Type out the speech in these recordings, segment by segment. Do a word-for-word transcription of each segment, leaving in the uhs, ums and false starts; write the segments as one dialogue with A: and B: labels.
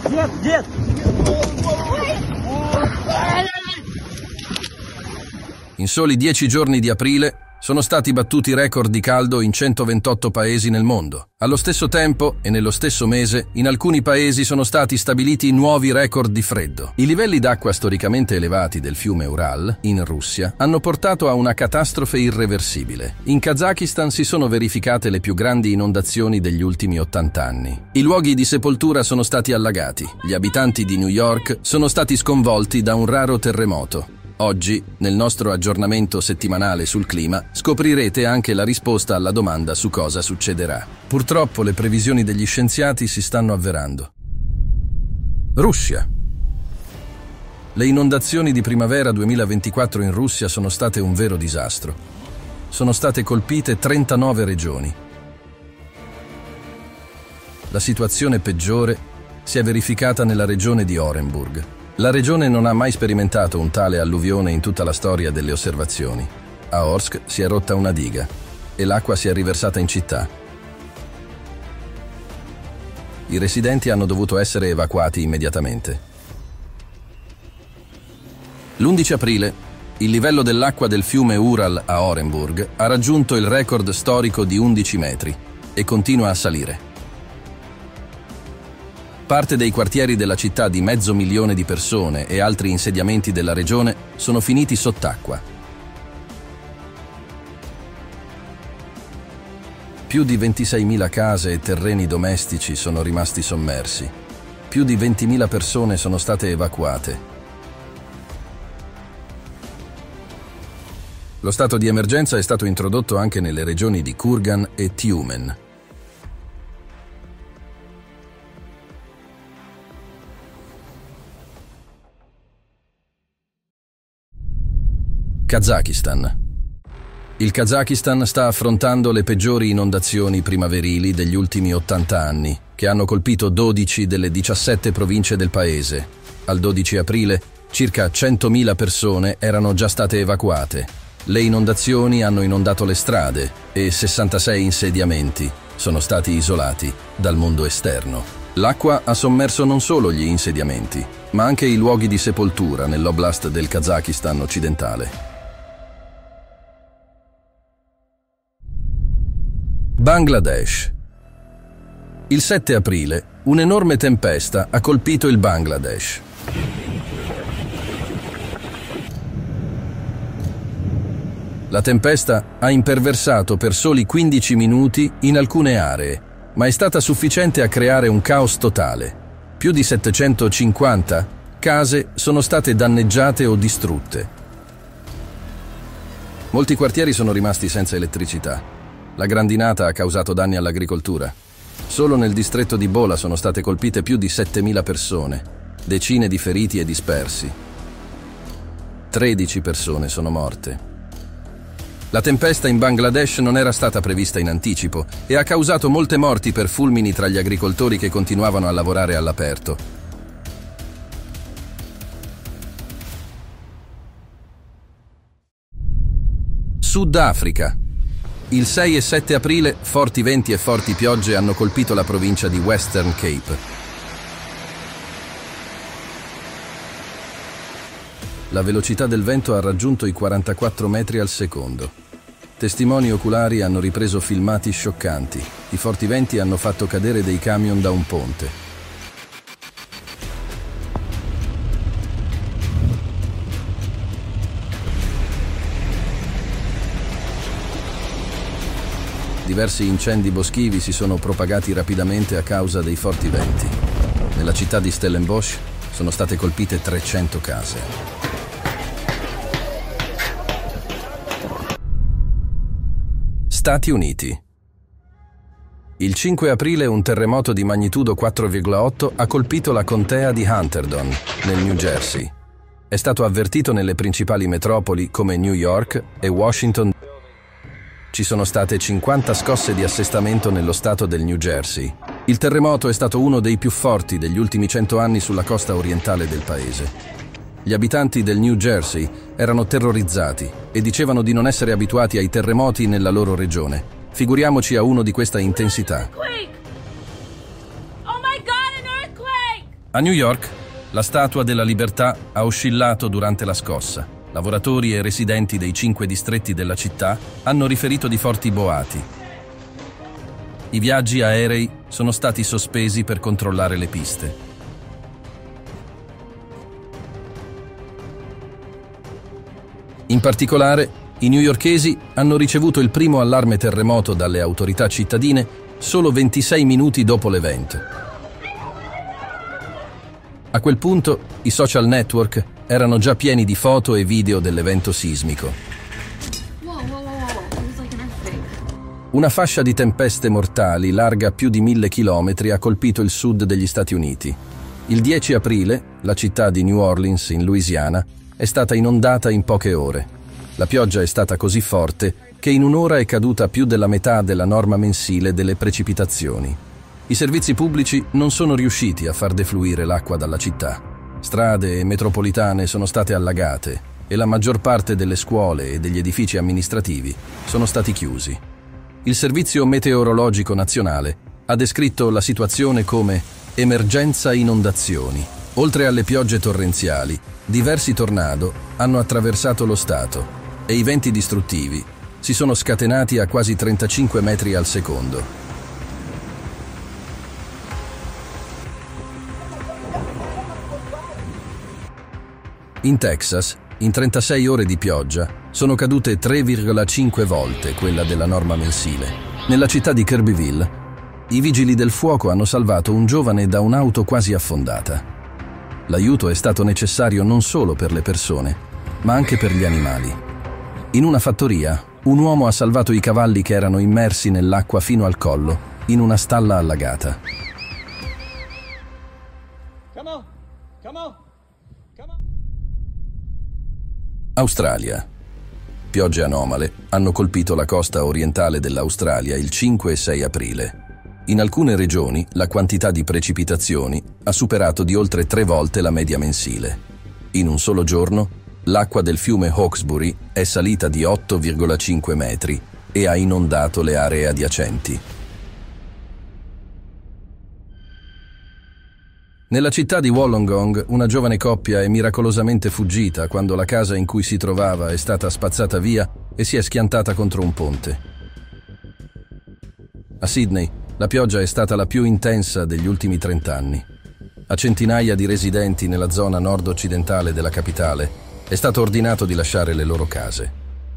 A: Дед, дед!
B: In soli dieci giorni di aprile sono stati battuti record di caldo in centoventotto paesi nel mondo. Allo stesso tempo e nello stesso mese, in alcuni paesi sono stati stabiliti nuovi record di freddo. I livelli d'acqua storicamente elevati del fiume Ural, in Russia, hanno portato a una catastrofe irreversibile. In Kazakistan si sono verificate le più grandi inondazioni degli ultimi ottanta anni. I luoghi di sepoltura sono stati allagati. Gli abitanti di New York sono stati sconvolti da un raro terremoto. Oggi, nel nostro aggiornamento settimanale sul clima, scoprirete anche la risposta alla domanda su cosa succederà. Purtroppo le previsioni degli scienziati si stanno avverando. Russia. Le inondazioni di primavera duemilaventiquattro in Russia sono state un vero disastro. Sono state colpite trentanove regioni. La situazione peggiore si è verificata nella regione di Orenburg. La regione non ha mai sperimentato un tale alluvione in tutta la storia delle osservazioni. A Orsk si è rotta una diga e l'acqua si è riversata in città. I residenti hanno dovuto essere evacuati immediatamente. l'undici aprile, il livello dell'acqua del fiume Ural a Orenburg ha raggiunto il record storico di undici metri e continua a salire. Parte dei quartieri della città di mezzo milione di persone e altri insediamenti della regione sono finiti sott'acqua. Più di ventiseimila case e terreni domestici sono rimasti sommersi. Più di ventimila persone sono state evacuate. Lo stato di emergenza è stato introdotto anche nelle regioni di Kurgan e Tyumen. Kazakistan. Il Kazakistan sta affrontando le peggiori inondazioni primaverili degli ultimi ottanta anni, che hanno colpito dodici delle diciassette province del paese. Al dodici aprile, circa centomila persone erano già state evacuate. Le inondazioni hanno inondato le strade e sessantasei insediamenti sono stati isolati dal mondo esterno. L'acqua ha sommerso non solo gli insediamenti, ma anche i luoghi di sepoltura nell'oblast del Kazakistan occidentale. Bangladesh. Il sette aprile, un'enorme tempesta ha colpito il Bangladesh. La tempesta ha imperversato per soli quindici minuti in alcune aree, ma è stata sufficiente a creare un caos totale. Più di settecentocinquanta case sono state danneggiate o distrutte. Molti quartieri sono rimasti senza elettricità. La grandinata ha causato danni all'agricoltura. Solo nel distretto di Bola sono state colpite più di settemila persone, decine di feriti e dispersi. tredici persone sono morte. La tempesta in Bangladesh non era stata prevista in anticipo e ha causato molte morti per fulmini tra gli agricoltori che continuavano a lavorare all'aperto. Sudafrica. Il sei e sette aprile, forti venti e forti piogge hanno colpito la provincia di Western Cape. La velocità del vento ha raggiunto i quarantaquattro metri al secondo. Testimoni oculari hanno ripreso filmati scioccanti. I forti venti hanno fatto cadere dei camion da un ponte. Diversi incendi boschivi si sono propagati rapidamente a causa dei forti venti. Nella città di Stellenbosch sono state colpite trecento case. Stati Uniti. Il cinque aprile un terremoto di magnitudo quattro virgola otto ha colpito la contea di Hunterdon, nel New Jersey. È stato avvertito nelle principali metropoli come New York e Washington. Ci sono state cinquanta scosse di assestamento nello stato del New Jersey. Il terremoto è stato uno dei più forti degli ultimi cento anni sulla costa orientale del paese. Gli abitanti del New Jersey erano terrorizzati e dicevano di non essere abituati ai terremoti nella loro regione. Figuriamoci a uno di questa intensità. A New York, la Statua della Libertà ha oscillato durante la scossa. Lavoratori e residenti dei cinque distretti della città hanno riferito di forti boati. I viaggi aerei sono stati sospesi per controllare le piste. In particolare, i newyorkesi hanno ricevuto il primo allarme terremoto dalle autorità cittadine solo ventisei minuti dopo l'evento. A quel punto, i social network erano già pieni di foto e video dell'evento sismico. Una fascia di tempeste mortali larga più di mille chilometri ha colpito il sud degli Stati Uniti. Il dieci aprile, la città di New Orleans, in Louisiana, è stata inondata in poche ore. La pioggia è stata così forte che in un'ora è caduta più della metà della norma mensile delle precipitazioni. I servizi pubblici non sono riusciti a far defluire l'acqua dalla città. Strade e metropolitane sono state allagate e la maggior parte delle scuole e degli edifici amministrativi sono stati chiusi. Il Servizio Meteorologico Nazionale ha descritto la situazione come emergenza inondazioni. Oltre alle piogge torrenziali, diversi tornado hanno attraversato lo stato e i venti distruttivi si sono scatenati a quasi trentacinque metri al secondo. In Texas, in trentasei ore di pioggia, sono cadute tre virgola cinque volte quella della norma mensile. Nella città di Kirbyville, i vigili del fuoco hanno salvato un giovane da un'auto quasi affondata. L'aiuto è stato necessario non solo per le persone, ma anche per gli animali. In una fattoria, un uomo ha salvato i cavalli che erano immersi nell'acqua fino al collo, in una stalla allagata.
A: Come on, come on, come on.
B: Australia. Piogge anomale hanno colpito la costa orientale dell'Australia il cinque e sei aprile. In alcune regioni la quantità di precipitazioni ha superato di oltre tre volte la media mensile. In un solo giorno, l'acqua del fiume Hawkesbury è salita di otto virgola cinque metri e ha inondato le aree adiacenti. Nella città di Wollongong, una giovane coppia è miracolosamente fuggita quando la casa in cui si trovava è stata spazzata via e si è schiantata contro un ponte. A Sydney, la pioggia è stata la più intensa degli ultimi trent'anni. A centinaia di residenti nella zona nord-occidentale della capitale è stato ordinato di lasciare le loro case.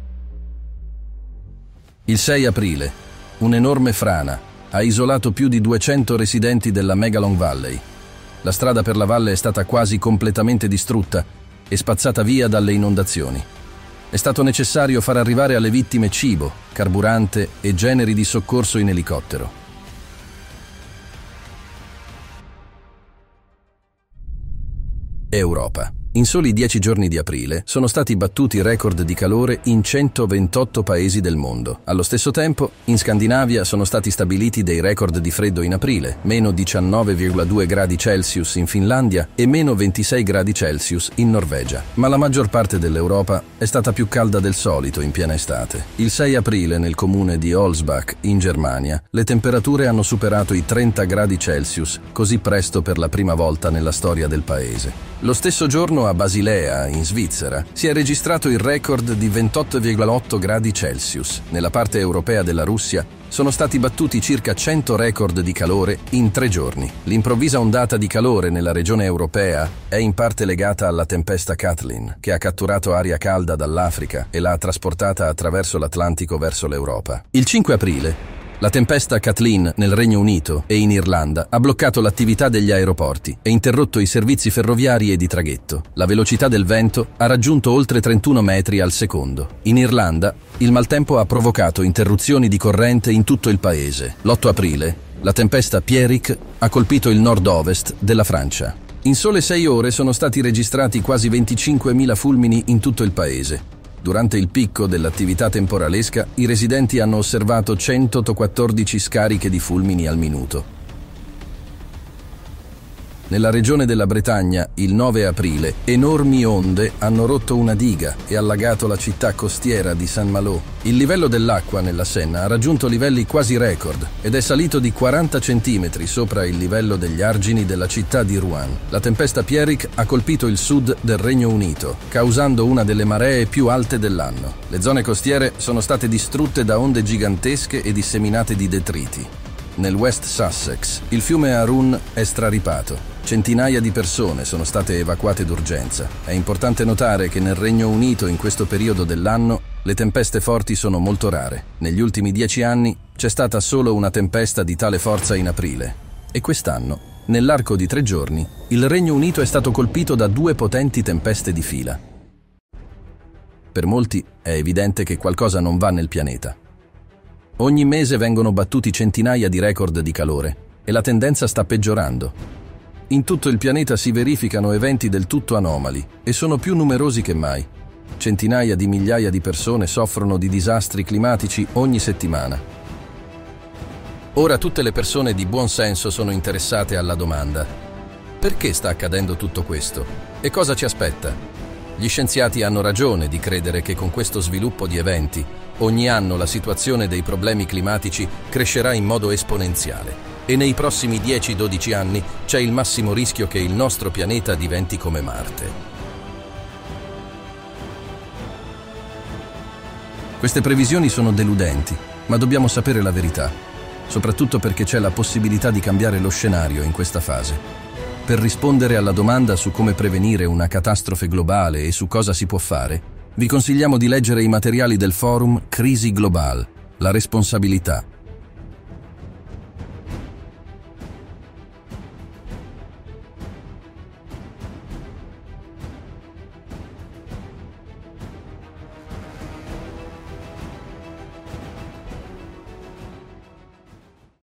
B: Il sei aprile, un'enorme frana ha isolato più di duecento residenti della Megalong Valley. La strada per la valle è stata quasi completamente distrutta e spazzata via dalle inondazioni. È stato necessario far arrivare alle vittime cibo, carburante e generi di soccorso in elicottero. Europa. In soli dieci giorni di aprile sono stati battuti record di calore in centoventotto paesi del mondo. Allo stesso tempo, in Scandinavia sono stati stabiliti dei record di freddo in aprile, meno diciannove virgola due gradi Celsius in Finlandia e meno ventisei gradi Celsius in Norvegia. Ma la maggior parte dell'Europa è stata più calda del solito in piena estate. Il sei aprile, nel comune di Olsbach, in Germania, le temperature hanno superato i trenta gradi Celsius, così presto per la prima volta nella storia del paese. Lo stesso giorno a Basilea, in Svizzera, si è registrato il record di ventotto virgola otto gradi Celsius. Nella parte europea della Russia sono stati battuti circa cento record di calore in tre giorni. L'improvvisa ondata di calore nella regione europea è in parte legata alla tempesta Kathleen, che ha catturato aria calda dall'Africa e l'ha trasportata attraverso l'Atlantico verso l'Europa. Il cinque aprile, la tempesta Kathleen nel Regno Unito e in Irlanda ha bloccato l'attività degli aeroporti e interrotto i servizi ferroviari e di traghetto. La velocità del vento ha raggiunto oltre trentuno metri al secondo. In Irlanda, il maltempo ha provocato interruzioni di corrente in tutto il paese. L'otto aprile, la tempesta Pierrick ha colpito il nord-ovest della Francia. In sole sei ore sono stati registrati quasi venticinquemila fulmini in tutto il paese. Durante il picco dell'attività temporalesca, i residenti hanno osservato centoquattordici scariche di fulmini al minuto. Nella regione della Bretagna, il nove aprile, enormi onde hanno rotto una diga e allagato la città costiera di Saint-Malo. Il livello dell'acqua nella Senna ha raggiunto livelli quasi record ed è salito di quaranta centimetri sopra il livello degli argini della città di Rouen. La tempesta Pierrick ha colpito il sud del Regno Unito, causando una delle maree più alte dell'anno. Le zone costiere sono state distrutte da onde gigantesche e disseminate di detriti. Nel West Sussex, il fiume Arun è straripato. Centinaia di persone sono state evacuate d'urgenza. È importante notare che nel Regno Unito in questo periodo dell'anno le tempeste forti sono molto rare. Negli ultimi dieci anni c'è stata solo una tempesta di tale forza in aprile. E quest'anno, nell'arco di tre giorni, il Regno Unito è stato colpito da due potenti tempeste di fila. Per molti è evidente che qualcosa non va nel pianeta. Ogni mese vengono battuti centinaia di record di calore e la tendenza sta peggiorando. In tutto il pianeta si verificano eventi del tutto anomali e sono più numerosi che mai. Centinaia di migliaia di persone soffrono di disastri climatici ogni settimana. Ora tutte le persone di buon senso sono interessate alla domanda: perché sta accadendo tutto questo? E cosa ci aspetta? Gli scienziati hanno ragione di credere che con questo sviluppo di eventi, ogni anno la situazione dei problemi climatici crescerà in modo esponenziale. E nei prossimi dieci dodici anni c'è il massimo rischio che il nostro pianeta diventi come Marte. Queste previsioni sono deludenti, ma dobbiamo sapere la verità, soprattutto perché c'è la possibilità di cambiare lo scenario in questa fase. Per rispondere alla domanda su come prevenire una catastrofe globale e su cosa si può fare, vi consigliamo di leggere i materiali del forum Crisi Global, la responsabilità,